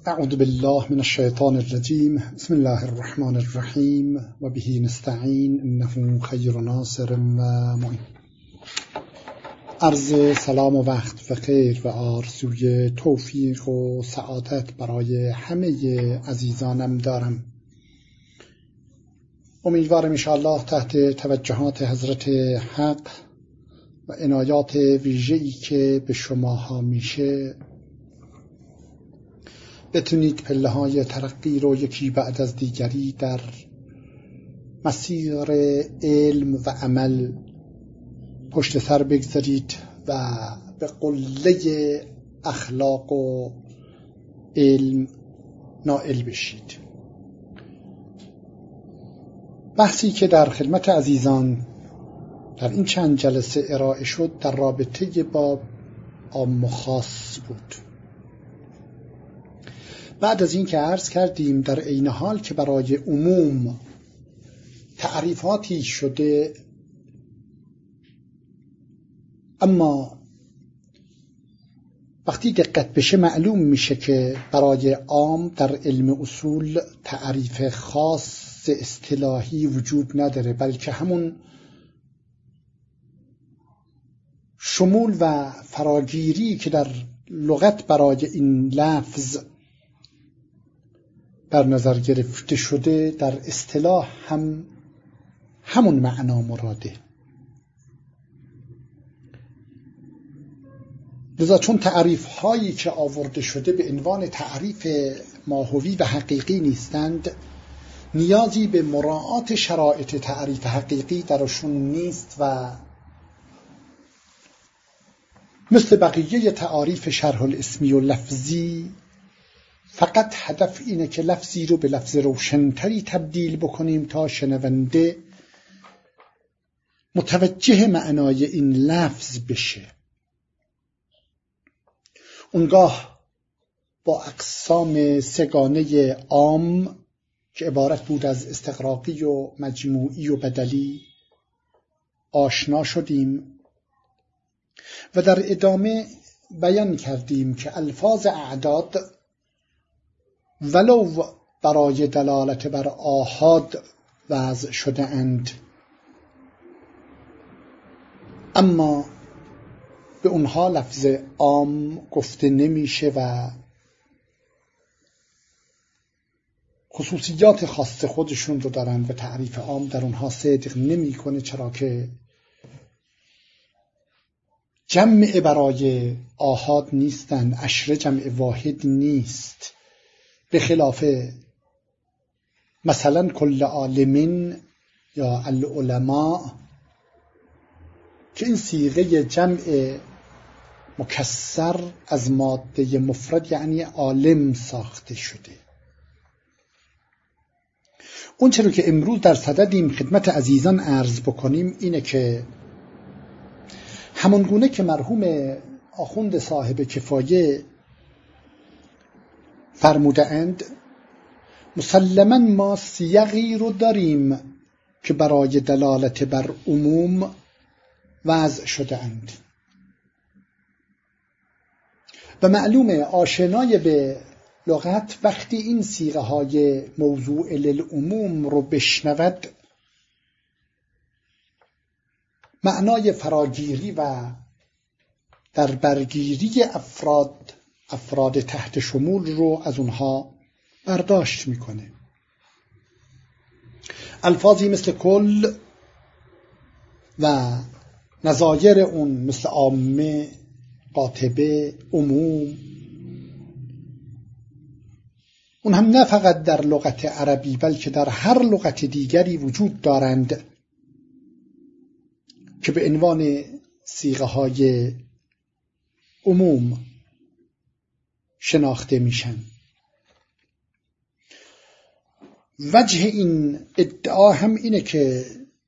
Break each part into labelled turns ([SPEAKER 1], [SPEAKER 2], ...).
[SPEAKER 1] اعوذ بالله من الشیطان الرجیم. بسم الله الرحمن الرحیم و به نستعین انه خیر ناصر و معین. عرض سلام و وقت و خیر و آرزوی توفیق و سعادت برای همه عزیزانم دارم. امیدوارم انشاءالله تحت توجهات حضرت حق و عنایات ویژه‌ای که به شماها میشه بتونید پله‌های ترقی رو یکی بعد از دیگری در مسیر علم و عمل پشت سر بگذارید و به قله اخلاق و علم نائل بشید. بحثی که در خدمت عزیزان در این چند جلسه ارائه شد در رابطه با عام و خاص بود. بعد از این که عرض کردیم در عین حال که برای عموم تعریفاتی شده، اما وقتی دقت بشه معلوم میشه که برای عام در علم اصول تعریف خاص اصطلاحی وجود نداره، بلکه همون شمول و فراگیری که در لغت برای این لفظ در نظر گرفته شده در اصطلاح هم همون معنا مراده. لذا چون تعریف هایی که آورده شده به عنوان تعریف ماهوی و حقیقی نیستند، نیازی به مراعات شرایط تعریف حقیقی درشون نیست و مثل بقیه تعاریف شرح الاسمی و لفظی فقط هدف اینه که لفظی رو به لفظ روشنتری تبدیل بکنیم تا شنونده متوجه معنای این لفظ بشه. اونگاه با اقسام سگانه عام که عبارت بود از استغراقی و مجموعی و بدلی آشنا شدیم و در ادامه بیان کردیم که الفاظ اعداد ولو برای دلالت بر آحاد وضع شده اند، اما به اونها لفظ عام گفته نمیشه و خصوصیات خاص خودشون رو دارن و تعریف عام در اونها صدق نمیکنه، چرا که جمع برای آحاد نیستن، عشره جمع واحد نیست، به خلاف مثلا کل عالمین یا العلماء که این صیغه جمع مکسر از ماده مفرد یعنی عالم ساخته شده. اون چرا که امروز در صددیم خدمت عزیزان عرض بکنیم اینه که همانگونه که مرحوم آخوند صاحب کفایه فرموده اند، مسلماً ما سیغی رو داریم که برای دلالت بر عموم وضع شده اند و معلومه آشنای به لغت وقتی این صیغه های موضوع للعموم رو بشنود معنای فراگیری و در برگیری افراد تحت شمول رو از اونها برداشت میکنه. الفاظی مثل کل و نظایر اون مثل عامه، قاطبه، عموم، اون هم نه فقط در لغت عربی بلکه در هر لغت دیگری وجود دارند که به عنوان صیغه های عموم شناخته میشن. وجه این ادعا هم اینه که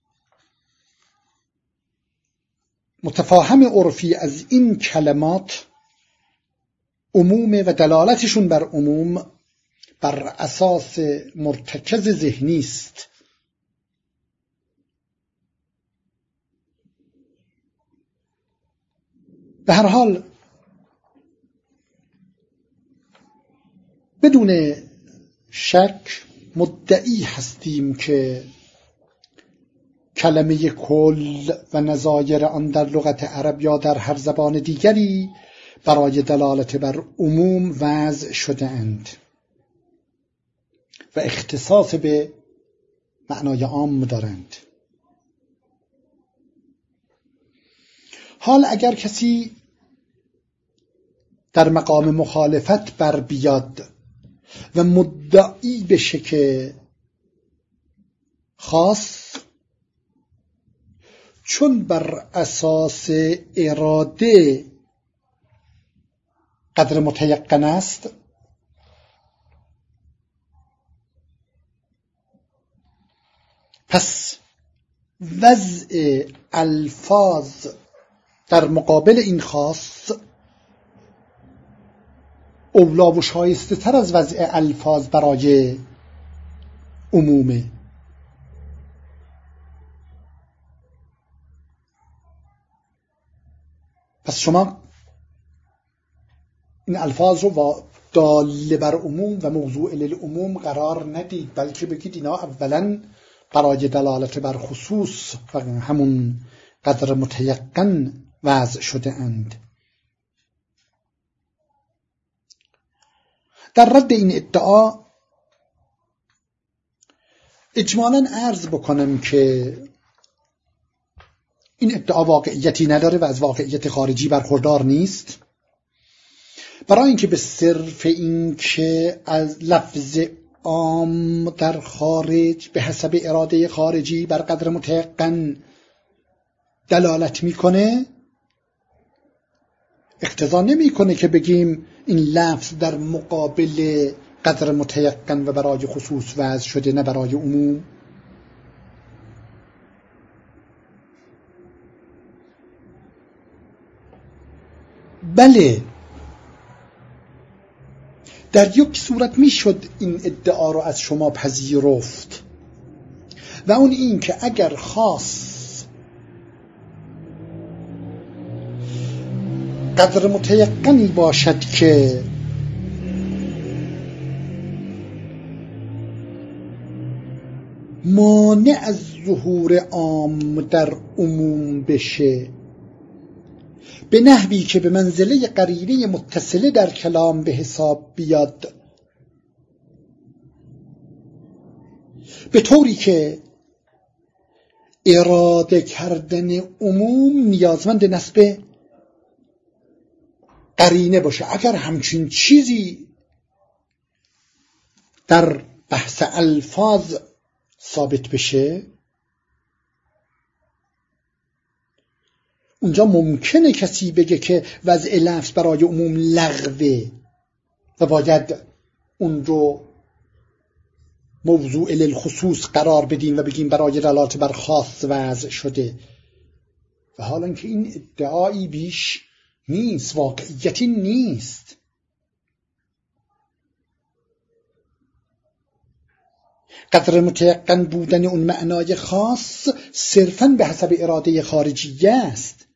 [SPEAKER 1] متفاهم عرفی از این کلمات عموم و دلالتشون بر عموم بر اساس مرتکز ذهنی است. به هر حال بدون شک مدعی هستیم که کلمه کل و نظایر آن در لغت عرب یا در هر زبان دیگری برای دلالت بر عموم وضع شده اند و اختصاص به معنای عام دارند. حال اگر کسی در مقام مخالفت بر بیاد و مدعی بشه که خاص چون بر اساس اراده قدر متیقن است، پس وضع الفاظ در مقابل این خاص اولا و شایسته تر از وضع الفاظ برای عمومه. پس شما این الفاظ رو دال بر عموم و موضوع للعموم قرار ندید، بلکه بگید اینا اولا برای دلالت بر خصوص و همون قدر متیقن وضع شده اند. در رد این ادعا اجمالاً عرض بکنم که این ادعا واقعیتی نداره و از واقعیت خارجی برخوردار نیست، برای اینکه به صرف این که از لفظ عام در خارج به حسب اراده خارجی بر قدر متیقن دلالت میکنه، اقتضا نمیکنه که بگیم این لفظ در مقابل قدر متیقن و برای خصوص وضع شده نه برای عموم. بله، در یک صورت میشد این ادعا رو از شما پذیرفت و اون این که اگر خاص قدر متیقنی باشد که مانع از ظهور عام در عموم بشه به نحوی که به منزله قرینه متصله در کلام به حساب بیاد، به طوری که اراده کردن عموم نیازمند نسب قرینه باشه. اگر همچین چیزی در بحث الفاظ ثابت بشه، اونجا ممکنه کسی بگه که وضع لفظ برای عموم لغوه و باید اون رو موضوع للخصوص قرار بدیم و بگیم برای دلالت بر خاص وضع شده، و حالا که این ادعایی بیش نیست، واقعیتی نیست. قدر متیقن بودن اون معنای خاص صرفاً به حسب اراده خارجی است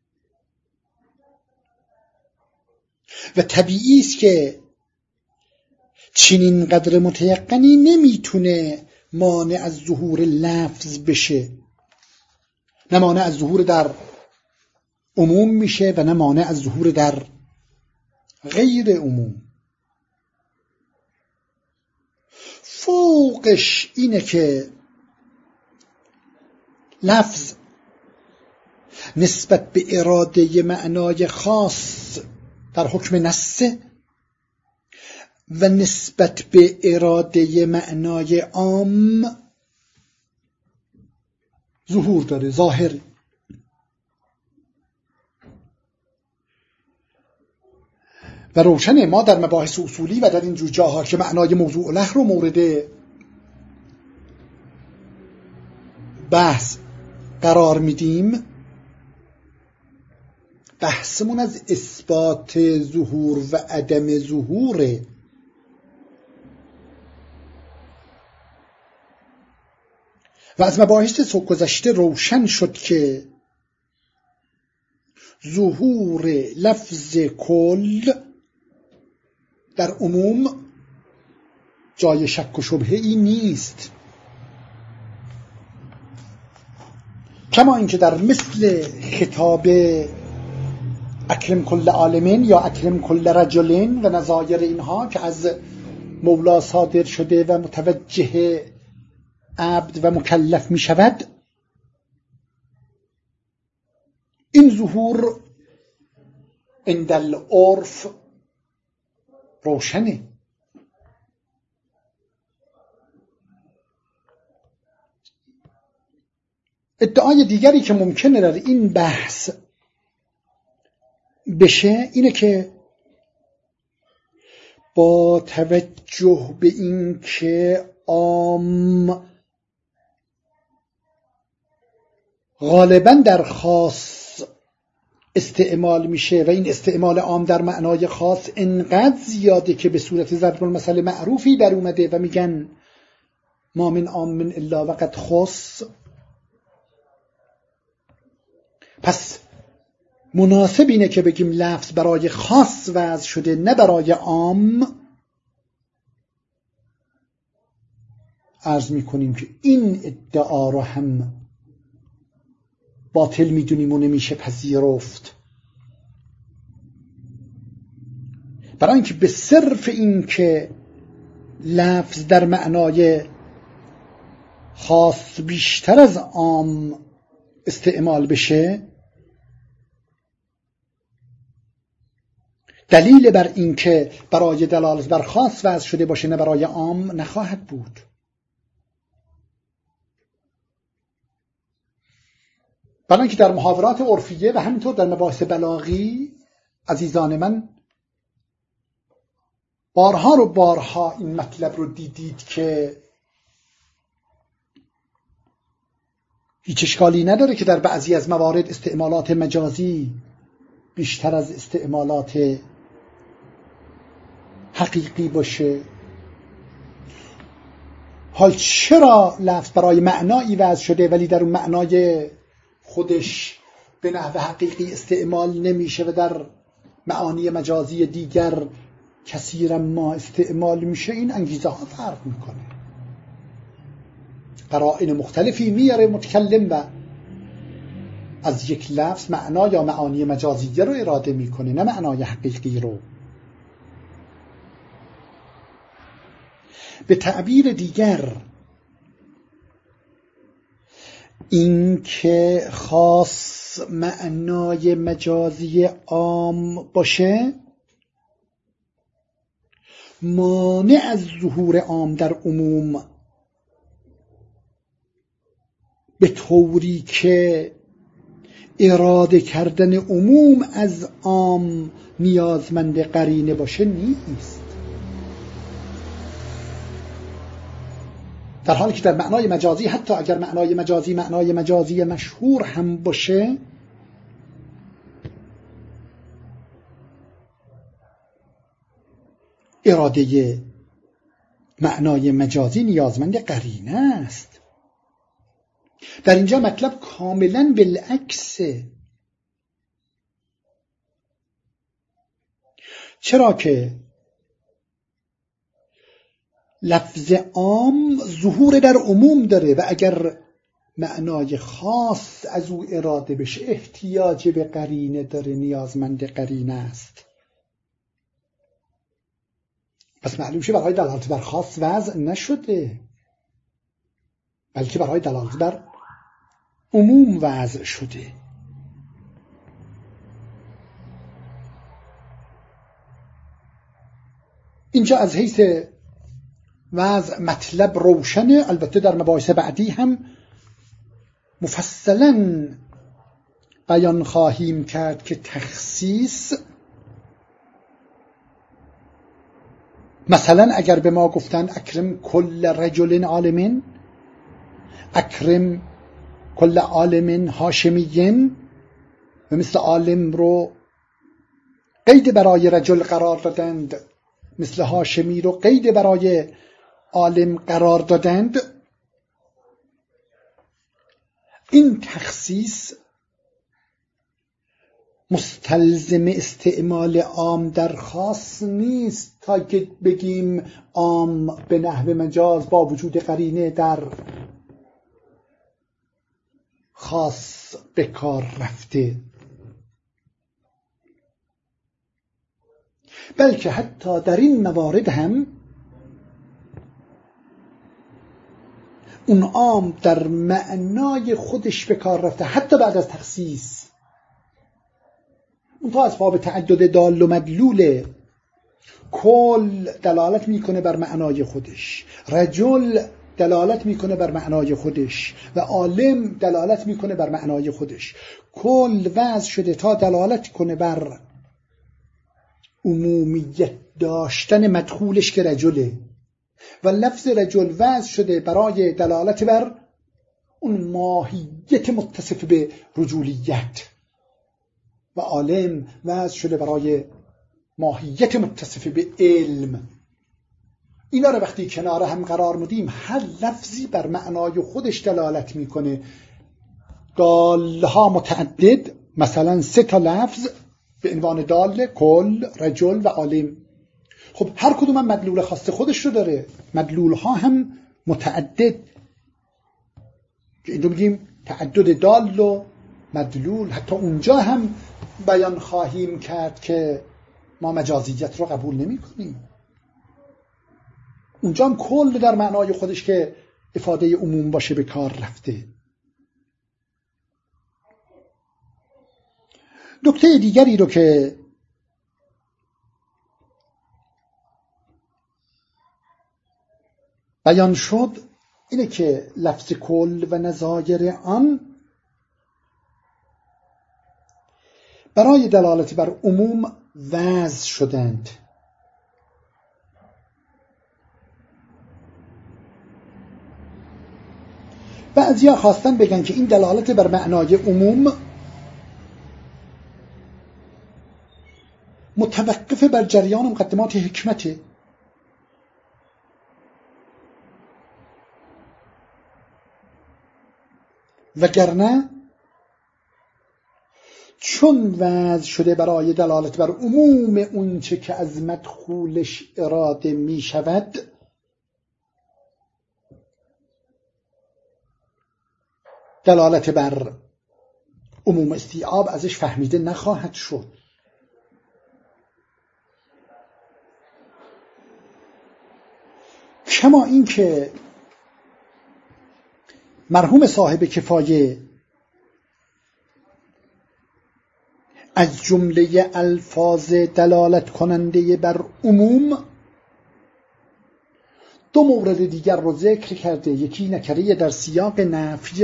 [SPEAKER 1] و طبیعی است که چنین قدر متیقنی نمیتونه مانع از ظهور لفظ بشه، نه مانع از ظهور در عموم میشه و نه مانع از ظهور در غیر عموم. فوقش اینه که لفظ نسبت به اراده معنای خاص در حکم نسه و نسبت به اراده معنای عام ظهور داره، ظاهر. و روشنه ما در مباحث اصولی و در این جور جاها که معنای موضوع له رو مورد بحث قرار میدیم، بحثمون از اثبات ظهور و عدم ظهوره. و از مباحث گذشته روشن شد که ظهور لفظ کل در عموم جای شک و شبهه ای نیست. کما اینکه در مثل خطاب اکرم کل عالمین یا اکرم کل رجلین و نظایر اینها که از مولا صادر شده و متوجه عبد و مکلف می شود، این ظهور عند العرف روشنه. ادعای دیگری که ممکنه در این بحث بشه اینه که با توجه به این که عام غالباً در خاص استعمال میشه و این استعمال عام در معنای خاص انقدر زیاده که به صورت ضرب المثل معروفی در اومده و میگن ما من عام الا وقد خص. پس مناسب اینه که بگیم لفظ برای خاص وضع شده نه برای عام. عرض میکنیم که این ادعا رو هم باطل میدونیم و نمیشه پذیرفت، برای اینکه به صرف این که لفظ در معنای خاص بیشتر از عام استعمال بشه دلیل بر این که برای دلالت بر خاص وضع شده باشه نه برای عام نخواهد بود. برای اینکه در محاورات عرفیه و همینطور در مباحث بلاغی عزیزان من بارها این مطلب رو دیدید که هیچ اشکالی نداره که در بعضی از موارد استعمالات مجازی بیشتر از استعمالات حقیقی باشه. حال چرا لفظ برای معنایی وضع شده ولی در اون معنای خودش به نحو حقیقی استعمال نمیشه و در معانی مجازی دیگر کثیرا ما استعمال میشه؟ این انگیزه ها فرق میکنه. قرائن مختلفی میاره متکلم و از یک لفظ معنا یا معانی مجازی رو اراده میکنه نه معنای حقیقی رو. به تعبیر دیگر این که خاص معنای مجازی عام باشه مانع از ظهور عام در عموم به طوری که اراده کردن عموم از عام نیازمند قرینه باشه نیست. در حالی که در معنای مجازی حتی اگر معنای مجازی مشهور هم باشه اراده معنای مجازی نیازمند قرینه است. در اینجا مطلب کاملا بالعکسه. چرا که لفظ عام ظهور در عموم داره و اگر معنای خاص از او اراده بشه احتیاج به قرینه داره، نیازمند قرینه است. پس معلوم شه برای دلالت بر خاص وضع نشده بلکه برای دلالت بر عموم وضع شده. اینجا از حیث وضع مطلب روشنه. البته در مباحث بعدی هم مفصلا بیان خواهیم کرد که تخصیص، مثلا اگر به ما گفتن اکرم کل رجل عالمین، اکرم کل عالمین هاشمیین و مثل عالم رو قید برای رجل قرار دادند، مثل هاشمی رو قید برای عالم قرار دادند، این تخصیص مستلزم استعمال عام در خاص نیست تا که بگیم عام به نحو مجاز با وجود قرینه در خاص به کار رفته، بلکه حتی در این موارد هم اون عام در معنای خودش به کار رفته حتی بعد از تخصیص. اون تا از باب تعدد دال و مدلوله. کل دلالت میکنه بر معنای خودش، رجل دلالت میکنه بر معنای خودش و عالم دلالت میکنه بر معنای خودش. کل وضع شده تا دلالت کنه بر عمومیت داشتن مدخولش که رجله، و لفظ رجل وضع شده برای دلالت بر اون ماهیت متصف به رجولیت، و عالم وضع شده برای ماهیت متصف به علم. اینا رو وقتی کنار هم قرار میدیم هر لفظی بر معنای خودش دلالت میکنه. دالها متعدد، مثلا 3 تا لفظ به عنوان دال، کل، رجل و عالم. خب هر کدوم هم مدلول خاص خودش رو داره. مدلول ها هم متعدد، اینجا میگیم تعدد دال و مدلول. حتی اونجا هم بیان خواهیم کرد که ما مجازیت رو قبول نمی کنیم. اونجا هم کل در معنای خودش که افاده عموم باشه به کار رفته. نکته دیگری رو که بیان شد اینه که لفظ کل و نظایر آن برای دلالت بر عموم وضع شدند. بعضیا خواستن بگن که این دلالت بر معنای عموم متوقف بر جریان مقدمات حکمته، وگرنه چون وضع شده برای دلالت بر عموم اونچه که از مدخولش اراده می شود، دلالت بر عموم استیعاب ازش فهمیده نخواهد شد. کما این که مرحوم صاحب کفایه از جمله الفاظ دلالت کننده بر عموم 2 مورد دیگر رو ذکر کرده. یکی نکره در سیاق نفی،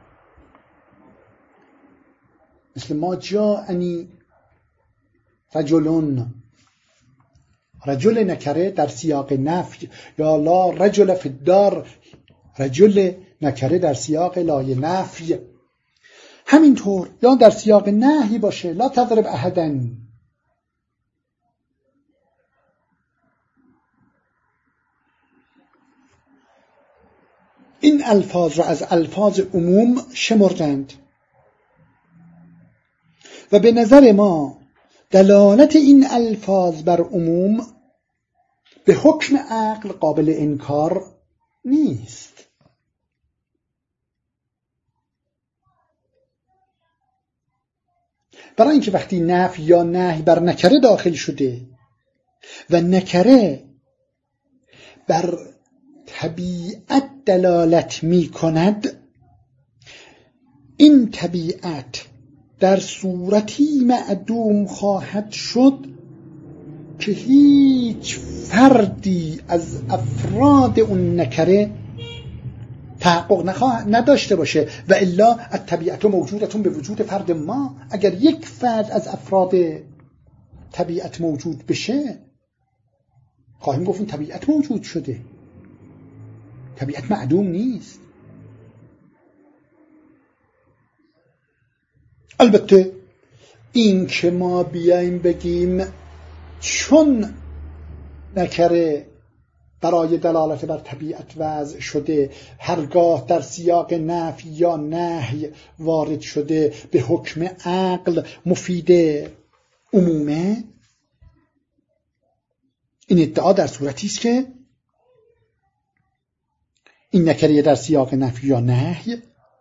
[SPEAKER 1] مثل ما جاءنی رجلون، رجل نکره در سیاق نفی، یا لا رجل فی الدار، رجل نکره در سیاق لای نفی. همینطور یا در سیاق نهی باشه، لا تضرب احدا. این الفاظ را از الفاظ عموم شمردند و به نظر ما دلالت این الفاظ بر عموم به حکم عقل قابل انکار نیست. برای اینکه وقتی نفی یا نهی بر نکره داخل شده و نکره بر طبیعت دلالت می کند، این طبیعت در صورتی معدوم خواهد شد که هیچ فردی از افراد اون نکره تحقق نداشته باشه. و الا الطبیعت موجودتون به وجود فرد ما. اگر یک فرد از افراد طبیعت موجود بشه، خواهیم گفت این طبیعت موجود شده، طبیعت معدوم نیست. البته این که ما بیایم بگیم چون نکره برای دلالت بر طبیعت وضع شده، هرگاه در سیاق نفی یا نهی وارد شده به حکم عقل مفید عمومه، این ادعا در صورتی است که این نکره در سیاق نفی یا نهی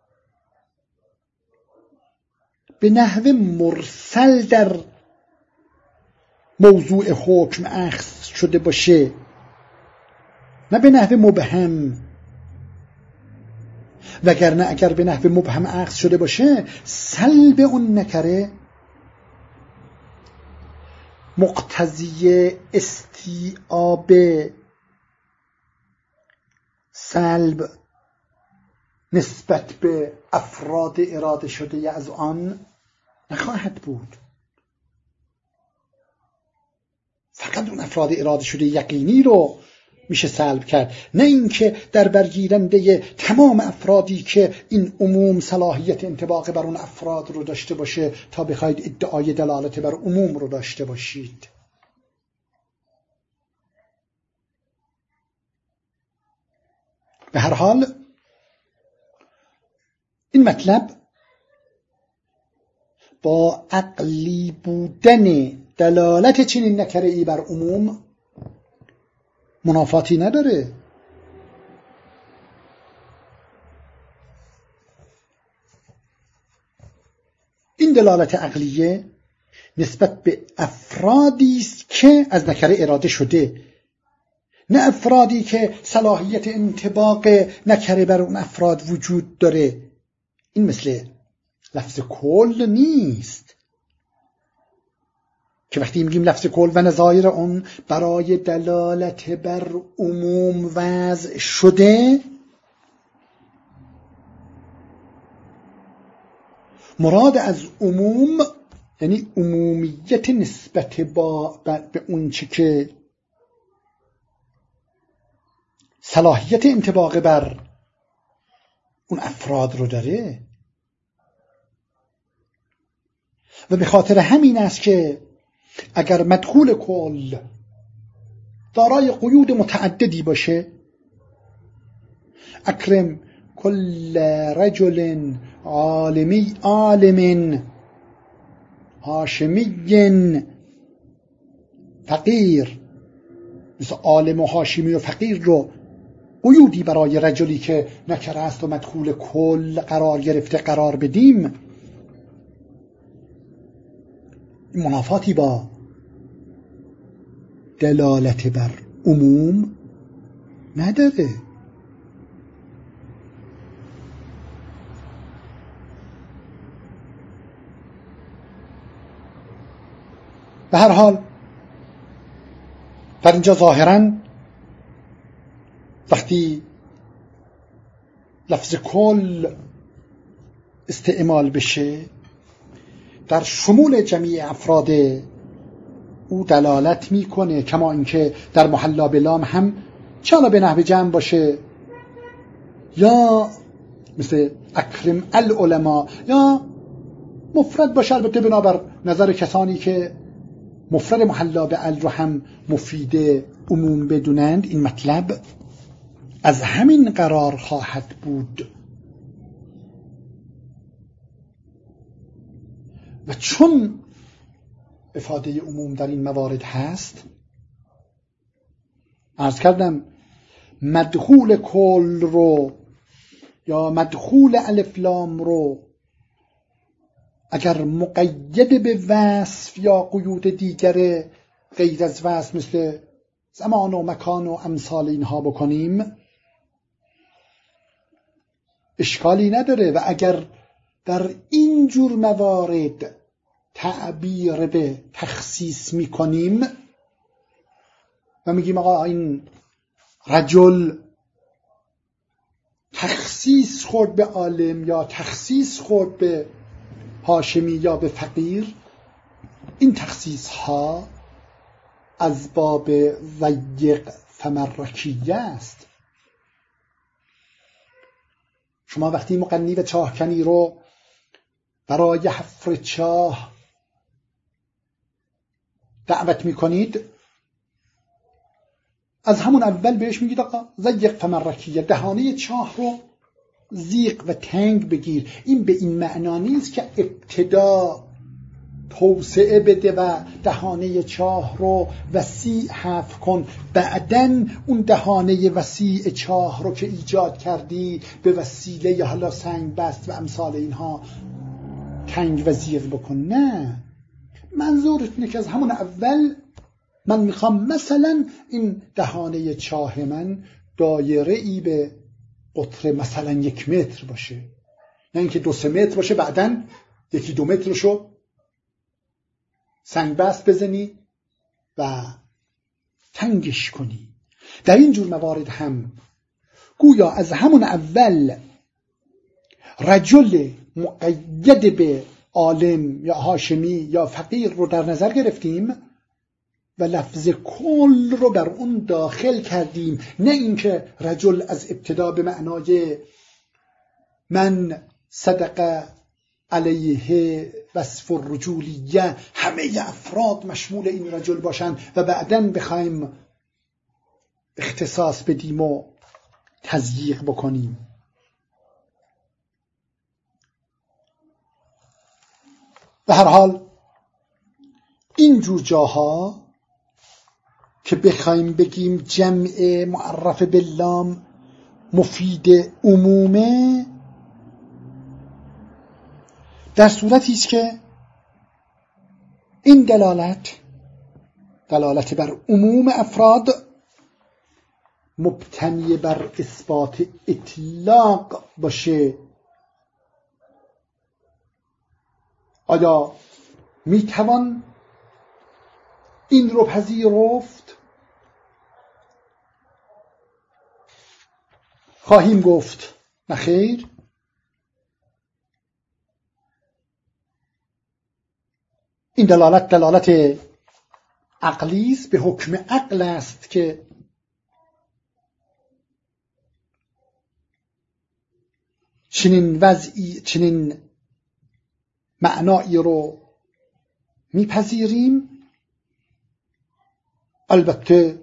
[SPEAKER 1] به نحو مرسل در موضوع حکم اخذ شده باشه، نه به نحو مبهم. وگرنه اگر به نحو مبهم اخذ شده باشه، سلب اون نکره مقتضی استیعاب سلب نسبت به افراد اراده شده از آن نخواهد بود. فقط اون افراد اراده شده یقینی رو میشه سلب کرد، نه اینکه در برگیرنده تمام افرادی که این عموم صلاحیت انطباق بر اون افراد رو داشته باشه تا بخواید ادعای دلالت بر عموم رو داشته باشید. به هر حال این مطلب با عقلی بودن دلالت چنین نکره‌ای بر عموم منافاتی نداره. این دلالت عقلیه نسبت به افرادی است که از نکره اراده شده، نه افرادی که صلاحیت انطباق نکره بر اون افراد وجود داره. این مثل لفظ کل نیست که وقتی میگیم لفظ کل و نظایر اون برای دلالت بر عموم وضع شده، مراد از عموم یعنی عمومیت نسبت به اون چه که صلاحیت انطباق بر اون افراد رو داره. و به خاطر همین است که اگر مدخول کل دارای قیود متعددی باشه، اکرم کل رجل عالم هاشمی فقیر، مثل عالم و هاشمی و فقیر رو قیودی برای رجلی که نکره است و مدخول کل قرار گرفته قرار بدیم، منافاتی با دلالت بر عموم نداره. به هر حال در اینجا ظاهراً وقتی لفظ کل استعمال بشه در شمول جمیع افراد او دلالت میکنه، کما اینکه در محلا به لام هم چالا به نحو جمع باشه یا مثل اکرم العلماء یا مفرد باشه، البته بنابر نظر کسانی که مفرد محلا به ال رو هم مفید عموم بدونند، این مطلب از همین قرار خواهد بود. و چون افاده عموم در این موارد هست، عرض کردم مدخول کل رو یا مدخول الف لام رو اگر مقید به وصف یا قیود دیگر غیر از وصف مثل زمان و مکان و امثال اینها بکنیم اشکالی نداره. و اگر در این جور موارد تعبیر به تخصیص میکنیم و میگیم آقا این رجل تخصیص خورد به عالم یا تخصیص خورد به هاشمی یا به فقیر، این تخصیص ها از باب ضیق فمرکیه است. شما وقتی مغنی و چاهکنی رو برای حفر چاه دعوت میکنید، از همون اول بهش میگید آقا ضیق فمرکیه، دهانه چاه رو ضیق و تنگ بگیر. این به این معنا نیست که ابتدا توسعه بده و دهانه چاه رو وسیع حفر کن، بعدن اون دهانه وسیع چاه رو که ایجاد کردی به وسیله حالا سنگ بست و امثال اینها تنگ و ضیق بکن. نه، منظورت اینه که از همون اول من میخوام مثلا این دهانه چاه من دایره ای به قطر مثلا 1 متر باشه، نه اینکه 2-3 متر باشه بعدن 1-2 مترشو سنگ بست بزنی و تنگش کنی. در این جور موارد هم گویا از همون اول رجل مقید به عالم یا هاشمی یا فقیر رو در نظر گرفتیم و لفظ کل رو بر اون داخل کردیم، نه اینکه رجل از ابتدا به معنای من صدق علیه وصف الرجولیه همه افراد مشمول این رجل باشن و بعداً بخوایم اختصاص بدیم و تضییق بکنیم. به هر حال این جور جاها که بخوایم بگیم جمع معرف باللام مفید عمومه، در صورتی است که این دلالت بر عموم افراد مبتنی بر اثبات اطلاق باشه. آیا میتوان این رو پذیرفت؟ خواهیم گفت نخیر. این دلالت عقلی است، به حکم عقل است که چنین وضعی، چنین معنایی رو میپذیریم. البته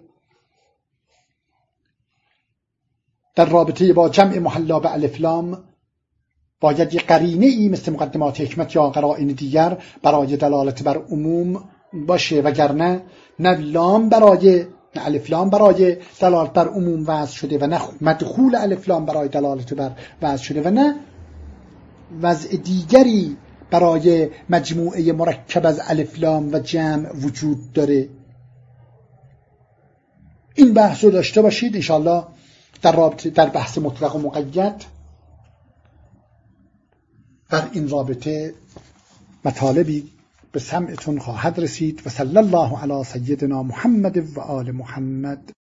[SPEAKER 1] در رابطه با جمع محلا به الف لام باید یه قرینه ای مثل مقدمات حکمت یا قرائن دیگر برای دلالت بر عموم باشه، وگرنه نه لام برای نه الف لام برای دلالت بر عموم وضع شده و نه مدخول الف لام برای دلالت بر وضع شده و نه وضع دیگری برای مجموعه مرکب از الف لام و جمع وجود داره. این بحث رو داشته باشید انشاءالله در بحث مطلق و مقید در این رابطه مطالبی به سمعتون خواهد رسید. و صلی الله علی سیدنا محمد و آل محمد.